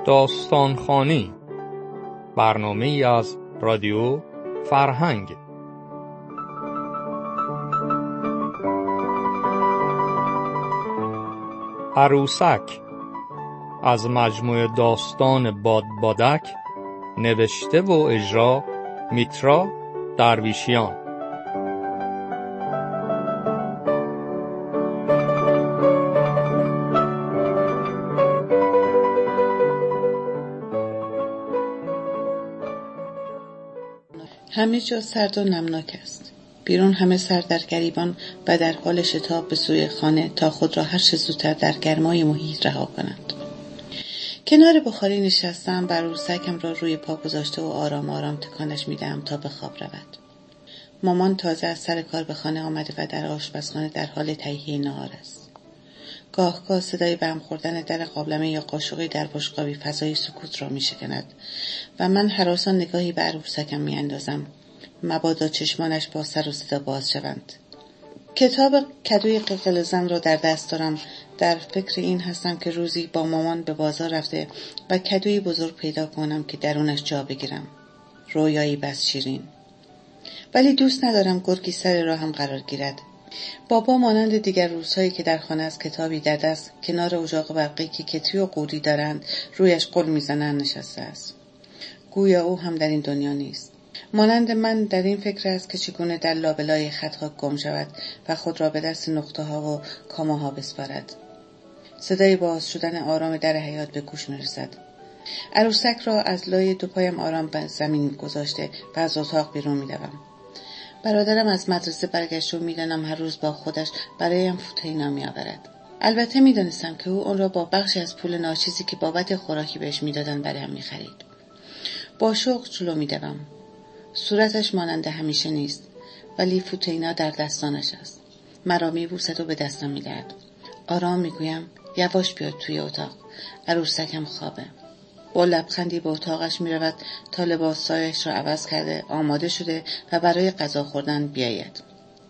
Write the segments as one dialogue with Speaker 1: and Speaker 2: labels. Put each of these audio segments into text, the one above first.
Speaker 1: داستانخوانی، برنامه‌ای از رادیو فرهنگ. عروسک از مجموعه داستان بادبادک، نوشته و اجرا میترا درویشیان.
Speaker 2: همه جا سرد و نمناک است. بیرون همه سر در گریبان و در حال شتاب به سوی خانه تا خود را هر چه زودتر در گرمای محیط رها کنند. کنار بخاری نشستم، بر عروسکم را روی پا گذاشته و آرام آرام تکانش میدم تا به خواب رود. مامان تازه از سر کار به خانه آمده و در آشپزخانه در حال تهیه نهار است. گاه صدای بهم خوردن در قابلمه یا قاشقی در بشقابی فضای سکوت را میشکند و من هراسان نگاهی به عروسکم میاندازم، مبادا چشمانش با سر و صدا باز شوند. کتاب کدوی قلقل زن را در دست دارم. در فکر این هستم که روزی با مامان به بازار رفته و کدوی بزرگ پیدا کنم که درونش جا بگیرم. رویایی بس شیرین. ولی دوست ندارم گرگی سر راهم قرار گیرد. بابا مانند دیگر روزهایی که در خانه از کتابی در دست کنار اجاق برقی که کتری و قوری دارند رویش قل میزنند نشسته است. گویا او هم در این دنیا نیست. مانند من در این فکر است که چگونه در لابلای خطها گم شود و خود را به دست نقطه ها و کامه ها بسپارد. صدای باز شدن آرام در حیاط به گوش میرسد. عروسک را از لای دو پایم آرام به زمین گذاشته و از اتاق بیرون میدوم. برادرم از مدرسه برگشت و میدانم هر روز با خودش برایم فوتینا میآورد. البته میدانستم که او آن را با بخشی از پول ناچیزی که بابت خوراکی بهش میدادن برایم میخرید. با شوق جلو میدوم. صورتش مانند همیشه نیست، ولی فوتینا در دستانش است. مرا میبوسد و به دستم میدهد. آرام میگویم یواش بیاد توی اتاق، عروسکم خوابه. با لبخندی به اتاقش میرود تا لباسایش را عوض کرده آماده شده و برای غذا خوردن بیاید.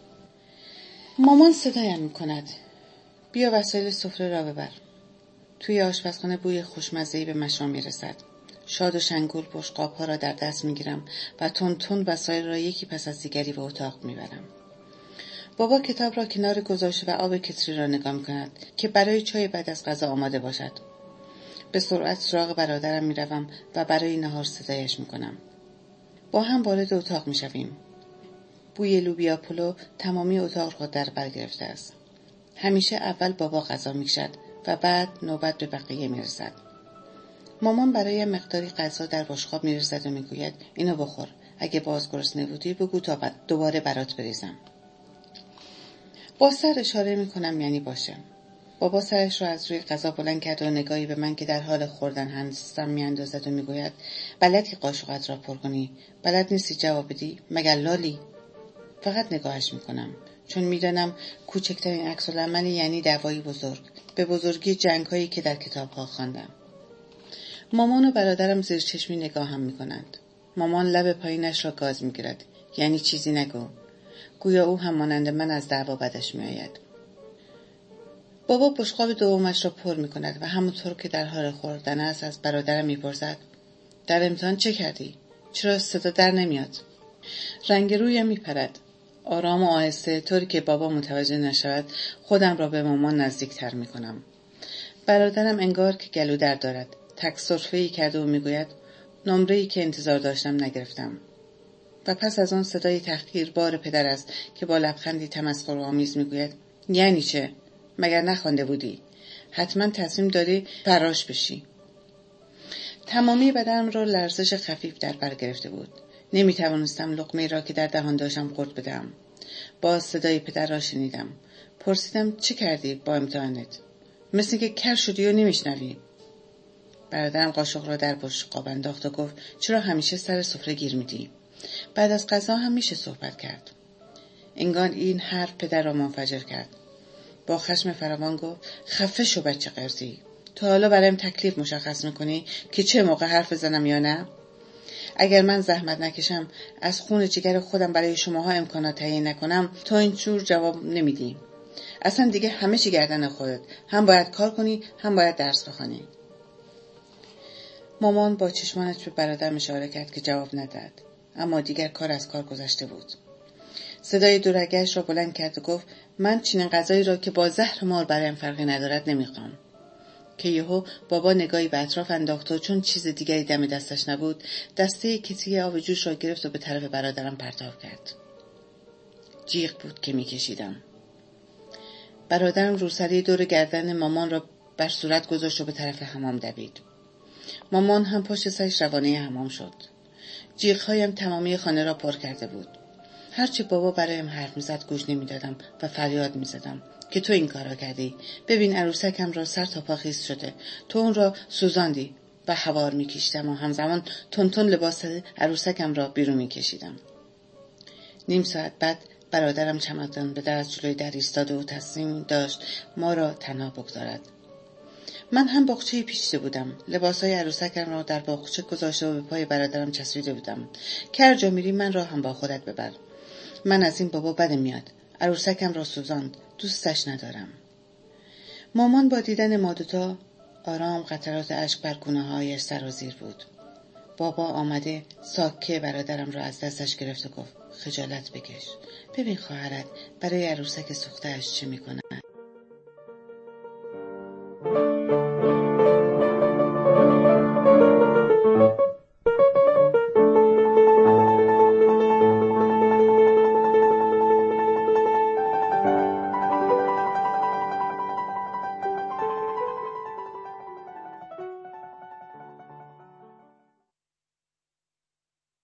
Speaker 2: مامان صدایم میکند بیا وسایل سفره را ببر. توی آشپزخانه بوی خوشمزه‌ای به مشام میرسد. شاد و شنگول بشقاب‌ها را در دست میگیرم و تون وسایل را یکی پس از دیگری به اتاق میبرم. بابا کتاب را کنار گذاشته و آب کتری را نگاه میکند که برای چای بعد از غذا آماده باشد. به سرعت سراغ برادرم میروم و برای نهار صدایش میکنم. با هم وارد اتاق میشویم. بوی لوبیا پلو تمامی اتاق را در بر گرفته است. همیشه اول بابا غذا میکشد و بعد نوبت به بقیه میرسد. مامان برای مقداری غذا در بشقاب میرسد و میگوید اینو بخور. اگه باز گرسنه بودی بگو تا دوباره برات بریزم. با سر اشاره میکنم یعنی باشه. بابا سرش را از روی غذا بلند کرد و نگاهی به من که در حال خوردن هستم میاندازد و میگوید بلدی قاشقت را پر کنی؟ بلد نیستی جواب بدی؟ مگر لالی؟ فقط نگاهش میکنم چون میدانم کوچکترین عکس‌العمل یعنی دعوایی بزرگ، به بزرگی جنگ‌هایی که در کتاب‌ها خواندم. مامان و برادرم زیر چشمی نگاهم میکنند. مامان لب پایینش را گاز میگیرد. یعنی چیزی نگو. گویا او هم مانند من از دعوا بدش میآید. بابا بشقاب دومش را پر میکند و همونطور که در حال خوردن است از برادرم میپرسد در امتحان چه کردی؟ چرا صدا در نمیاد؟ رنگ رویم میپرد. آرام و آهسته طوری که بابا متوجه نشود خودم را به مامان نزدیکتر میکنم. برادرم انگار که گلو درد دارد. تک سرفه‌ای کرده و میگوید نمره‌ای که انتظار داشتم نگرفتم. و پس از آن صدای تحقیربار پدر است که با لبخندی تمسخرآمیز میگوید یعنی چه؟ مگر نخوانده بودی؟ حتما تصمیم داری فراش بشی. تمامی بدنم را لرزش خفیف در بر گرفته بود. نمیتوانستم لقمه‌ای را که در دهان داشتم قورت بدم. باز صدای پدر را شنیدم. پرسیدم چه کردی با امتحانت؟ مثل که کر شدی و نمیشنوی. برادرم قاشق را در بشقاب انداخت و گفت چرا همیشه سر سفره گیر میدی؟ بعد از غذا هم میشه صحبت کرد. انگار این حرف پدر را منفجر کرد. با خشم فراوان گفت خفه شو بچه قرضی. تا حالا برایم تکلیف مشخص میکنی که چه موقع حرف بزنم یا نه؟ اگر من زحمت نکشم از خون جگر خودم برای شماها امکانات تهیه نکنم تو اینجور جواب نمیدی. اصلا دیگه همه چی گردن خودت. هم باید کار کنی هم باید درس بخونی. مامان با چشمانش به برادرم اشاره کرد که جواب نداد، اما دیگر کار از کار گذشته بود. صدای دورگه‌اش را بلند کرد و گفت من چنین غذایی را که با زهر مار برایم فرقی ندارد نمیخوام. که یهو بابا نگاهی به اطراف انداخت و چون چیز دیگری دم دستش نبود دسته کتری آب جوش را گرفت و به طرف برادرم پرتاب کرد. جیغ بود که میکشیدم. برادرم روسری دور گردن مامان را بر صورت گذاشت و به طرف حمام دوید. مامان هم پشت سرش روانه حمام شد. جیغ‌هایم تمامی خانه را پر کرده بود. هرچی بابا برایم حرف میزد گوش نمیدادم و فریاد میزدم که تو این کارا کردی. ببین عروسکم را سر تا پا خیس شده. تو اون را سوزاندی. و هوار میکشیدم و همزمان تون لباس عروسکم را بیرون میکشیدم. نیم ساعت بعد برادرم چمدان به در از جلوی در ایستاده و تصمیم داشت ما را تنها بگذارد. من هم باغچه پیچیده بودم. لباسهای عروسکم را در باغچه گذاشته و به پای برادرم چسبیده بودم. که هر جا میری من را هم با خودت ببر. من از این بابا بدم میاد. عروسکم را سوزاند. دوستش ندارم. مامان با دیدن ما دوتا آرام قطرات اشک بر گونه‌هایش سرازیر بود. بابا آمده ساکه برادرم را از دستش گرفت و گفت خجالت بکش. ببین خواهرت برای عروسک سوخته‌اش چه میکنه.